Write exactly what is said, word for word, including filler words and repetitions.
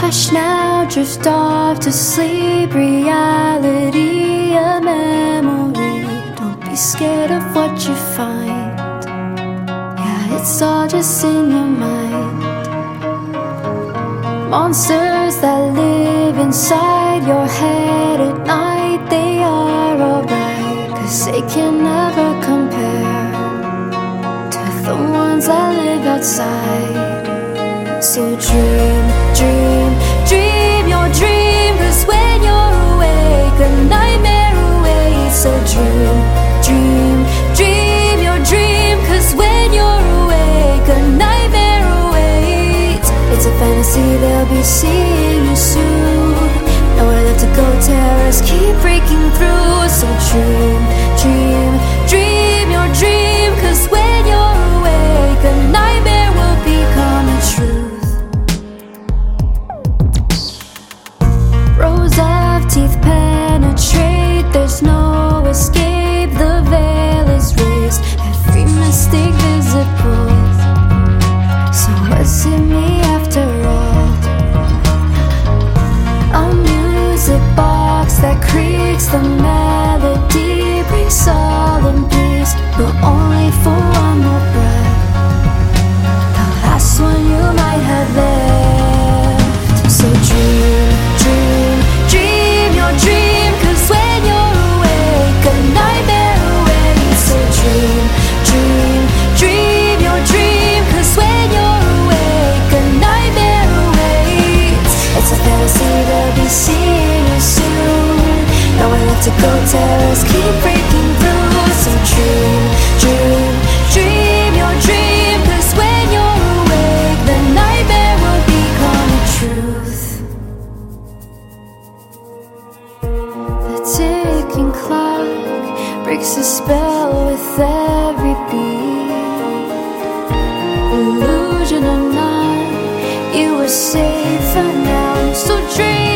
Hush now, drift off to sleep. Reality, a memory. Don't be scared of what you find. Yeah, it's all just in your mind. Monsters that live inside your head at night, they are alright, 'cause they can never compare to the ones that live outside. So dream, dream, dream your dream, 'cause when you're awake, a nightmare awaits. So dream, dream, dream your dream, 'cause when you're awake, a nightmare awaits. It's a fantasy, they'll be seeing you soon. Nowhere left to go, terrors keep breaking through. So dream, dream, dream your dream, 'cause when you're awake, a nightmare will become a truth. Rows of teeth penetrate, there's no escape. The veil is raised, every mistake visible. So what's in me after all? A music box that creaks, the melody brings solemn peace, but only for one more breath, the last one you might have left. So dream, dream, dream your dream, 'cause when you're awake, a nightmare awaits. So dream, dream, dream your dream, 'cause when you're awake, a nightmare awaits. It's a fantasy, they'll be seeing you soon. Nowhere left to go, terrors keep breaking through. So dream, dream, dream your dream, 'cause when you're awake, the nightmare will become a truth. The ticking clock breaks the spell with every beat. Illusion or not, you were safe for now. So dream.